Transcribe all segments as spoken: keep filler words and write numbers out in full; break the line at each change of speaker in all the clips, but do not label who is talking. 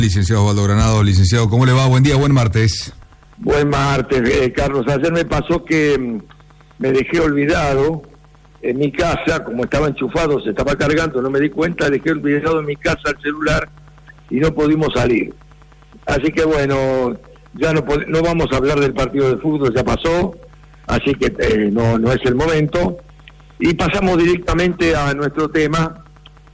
Licenciado Osvaldo Granado, licenciado, ¿cómo le va? Buen día, buen martes.
Buen martes, eh, Carlos. Ayer me pasó que mm, me dejé olvidado en mi casa, como estaba enchufado, se estaba cargando, no me di cuenta, dejé olvidado en mi casa el celular y no pudimos salir. Así que bueno, ya no, no vamos a hablar del partido de fútbol, ya pasó, así que eh, no, no es el momento. Y pasamos directamente a nuestro tema,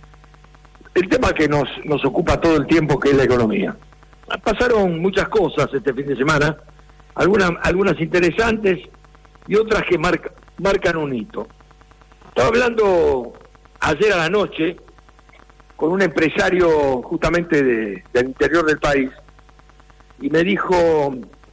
el tema que nos, nos ocupa todo el tiempo, que es la economía. Pasaron muchas cosas este fin de semana, algunas, algunas interesantes y otras que marca, marcan un hito. Estaba hablando ayer a la noche con un empresario justamente de, del interior del país y me dijo,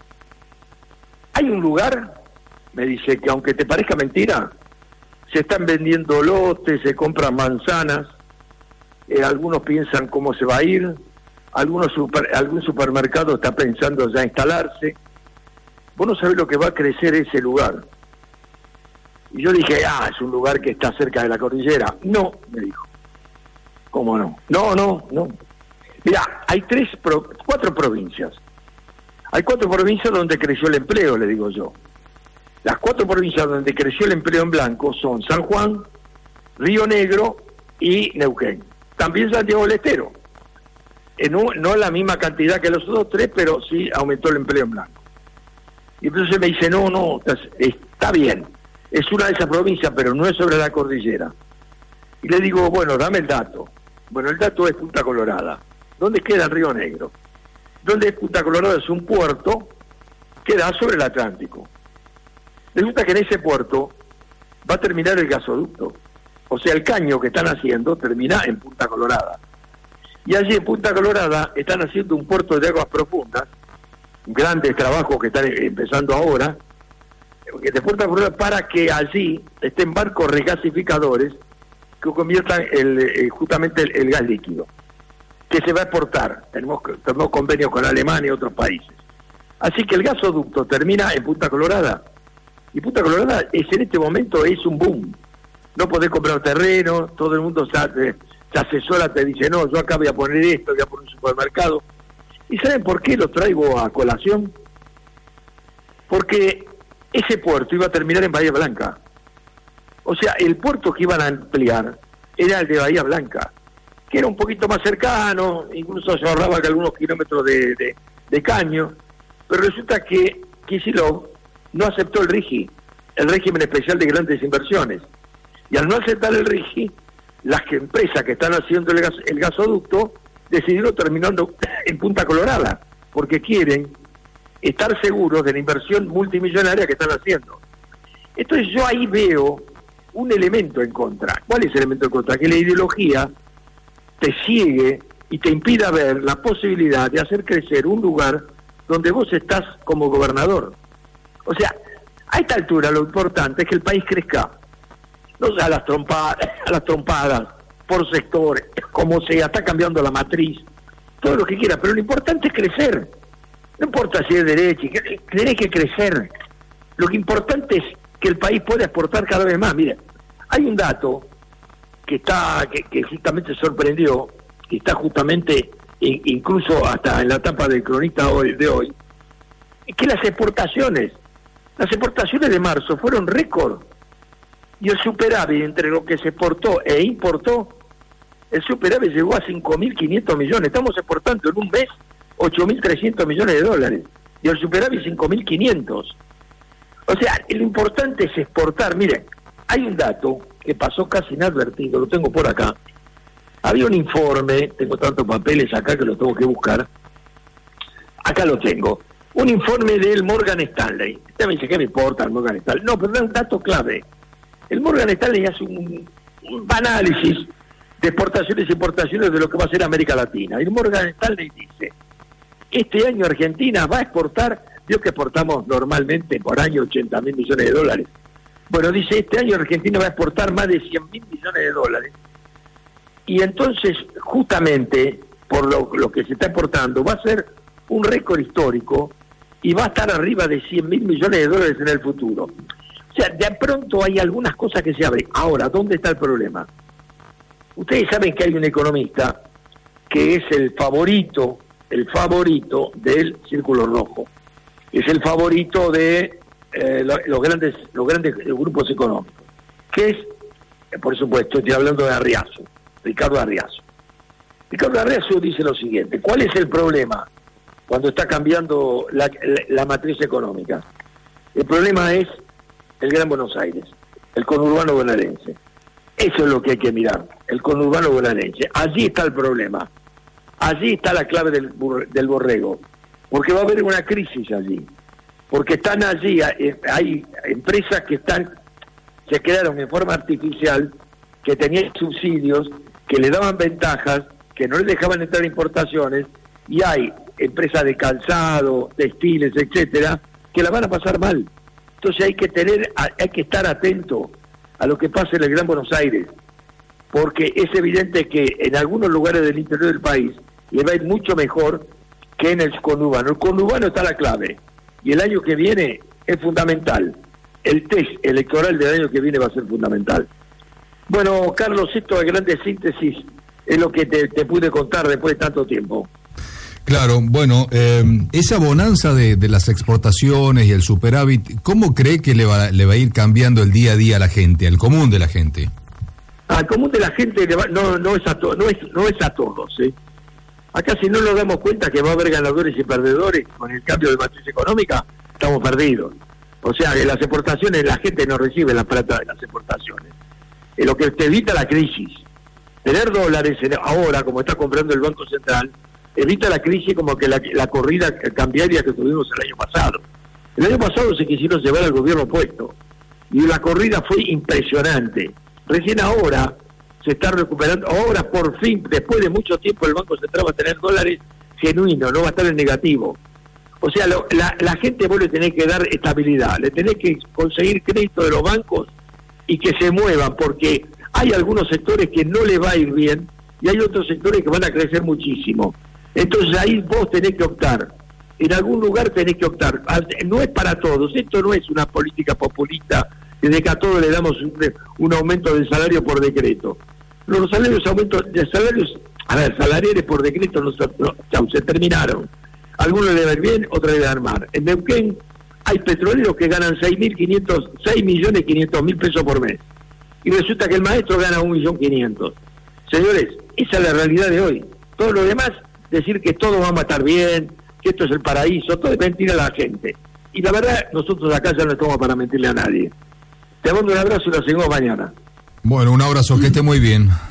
hay un lugar, me dice, que aunque te parezca mentira, se están vendiendo lotes, se compran manzanas, eh, algunos piensan cómo se va a ir, algunos super, algún supermercado está pensando ya instalarse. Vos no sabés lo que va a crecer ese lugar. Y yo dije, ah, es un lugar que está cerca de la cordillera. No, me dijo. ¿Cómo no? No, no, no. Mirá, hay tres, pro, cuatro provincias. Hay cuatro provincias donde creció el empleo, le digo yo. Las cuatro provincias donde creció el empleo en blanco son San Juan, Río Negro y Neuquén. También Santiago del Estero. En un, no la misma cantidad que los otros tres, pero sí aumentó el empleo en blanco. Y entonces me dice, no, no, está bien. Es una de esas provincias, pero no es sobre la cordillera. Y le digo, bueno, dame el dato. Bueno, el dato es Punta Colorada. ¿Dónde queda el Río Negro? ¿Dónde es Punta Colorada? Es un puerto que da sobre el Atlántico. Resulta que en ese puerto va a terminar el gasoducto. O sea, el caño que están haciendo termina en Punta Colorada. Y allí en Punta Colorada están haciendo un puerto de aguas profundas, grandes trabajos que están empezando ahora, de Punta Colorada, para que allí estén barcos regasificadores que conviertan el, el, justamente el, el gas líquido, que se va a exportar. Tenemos, tenemos convenios con Alemania y otros países. Así que el gasoducto termina en Punta Colorada. Y Punta Colorada es, en este momento es un boom. No podés comprar terreno, todo el mundo se, se asesora, te dice, no, yo acá voy a poner esto, voy a poner un supermercado. ¿Y saben por qué lo traigo a colación? Porque ese puerto iba a terminar en Bahía Blanca. O sea, el puerto que iban a ampliar era el de Bahía Blanca, que era un poquito más cercano, incluso se ahorraba que algunos kilómetros de, de, de caño, pero resulta que Kicillof no aceptó el R I G I, el régimen especial de grandes inversiones. Y al no aceptar el R I G I, las que empresas que están haciendo el, gas, el gasoducto decidieron terminando en Punta Colorada, porque quieren estar seguros de la inversión multimillonaria que están haciendo. Entonces yo ahí veo un elemento en contra. ¿Cuál es el elemento en contra? Que la ideología te ciegue y te impida ver la posibilidad de hacer crecer un lugar donde vos estás como gobernador. O sea, a esta altura lo importante es que el país crezca, no a las trompadas, a las trompadas, por sectores, como sea, está cambiando la matriz, todo lo que quiera, pero lo importante es crecer. No importa si es derecha, tenés que crecer. Lo que importante es que el país pueda exportar cada vez más. Mire, hay un dato que está que, que justamente sorprendió, que está justamente in, incluso hasta en la etapa del cronista hoy, de hoy, es que las exportaciones, las exportaciones de marzo fueron récord. Y el superávit entre lo que se exportó e importó, el superávit llegó a cinco mil quinientos millones. Estamos exportando en un mes ocho mil trescientos millones de dólares. Y el superávit cinco mil quinientos. O sea, lo importante es exportar. Miren, hay un dato que pasó casi inadvertido, lo tengo por acá. Había un informe, tengo tantos papeles acá que lo tengo que buscar. Acá lo tengo. Un informe del Morgan Stanley. Usted me dice, ¿qué me importa el Morgan Stanley? No, pero es un dato clave. El Morgan Stanley hace un, un análisis de exportaciones y importaciones de lo que va a ser América Latina. Y el Morgan Stanley dice, este año Argentina va a exportar, vio que exportamos normalmente por año ochenta mil millones de dólares. Bueno, dice, este año Argentina va a exportar más de cien mil millones de dólares. Y entonces, justamente, por lo, lo que se está exportando, va a ser un récord histórico y va a estar arriba de cien mil millones de dólares en el futuro. O sea, de pronto hay algunas cosas que se abren. Ahora, ¿dónde está el problema? Ustedes saben que hay un economista que es el favorito el favorito del Círculo Rojo. Es el favorito de eh, lo, los grandes los grandes grupos económicos. Que es, eh, por supuesto, estoy hablando de Arriazu, Ricardo Arriazu. Ricardo Arriazu dice lo siguiente: ¿cuál es el problema cuando está cambiando la, la, la matriz económica? El problema es el Gran Buenos Aires, el conurbano bonaerense. Eso es lo que hay que mirar, el conurbano bonaerense. Allí está el problema. Allí está la clave del, del borrego. Porque va a haber una crisis allí. Porque están allí, hay empresas que están, se crearon en forma artificial, que tenían subsidios, que le daban ventajas, que no les dejaban entrar importaciones, y hay empresas de calzado, textiles, etcétera, que la van a pasar mal. Entonces hay que tener, hay que estar atento a lo que pasa en el Gran Buenos Aires, porque es evidente que en algunos lugares del interior del país le va a ir mucho mejor que en el conurbano. El conurbano está la clave, y el año que viene es fundamental. El test electoral del año que viene va a ser fundamental. Bueno, Carlos, esto de grande síntesis es lo que te, te pude contar después de tanto tiempo.
Claro, bueno, eh, esa bonanza de, de las exportaciones y el superávit, ¿cómo cree que le va, le va a ir cambiando el día a día a la gente, al común de la gente?
Al común de la gente le va, no, no, es a to, no, es, no es a todos, ¿eh? Acá si no nos damos cuenta que va a haber ganadores y perdedores con el cambio de matriz económica, estamos perdidos. O sea, que las exportaciones, la gente no recibe la plata de las exportaciones. Es lo que te evita la crisis. Tener dólares ahora, como está comprando el Banco Central, evita la crisis como que la, la corrida cambiaria que tuvimos el año pasado. El año pasado se quisieron llevar al gobierno opuesto y la corrida fue impresionante. Recién ahora se está recuperando, ahora por fin, después de mucho tiempo, el Banco Central va a tener dólares genuinos, no va a estar en negativo. O sea, lo, la, la gente vos le tenés que dar estabilidad, le tenés que conseguir crédito de los bancos y que se muevan, porque hay algunos sectores que no le va a ir bien y hay otros sectores que van a crecer muchísimo. Entonces ahí vos tenés que optar, en algún lugar tenés que optar. No es para todos, esto no es una política populista de que a todos le damos un, un aumento del salario por decreto. Los salarios aumentos de salarios, a ver, salariales por decreto no, no, chau, se terminaron. Algunos le dan bien, otros le dan mal. En Neuquén hay petroleros que ganan seis mil quinientos, seis millones quinientos mil pesos por mes. Y resulta que el maestro gana un millón quinientos. Señores, esa es la realidad de hoy. Todo lo demás, decir que todo va a estar bien, que esto es el paraíso, todo es mentir a la gente. Y la verdad, nosotros acá ya no estamos para mentirle a nadie. Te mando un abrazo y nos seguimos mañana.
Bueno, un abrazo, que esté muy bien.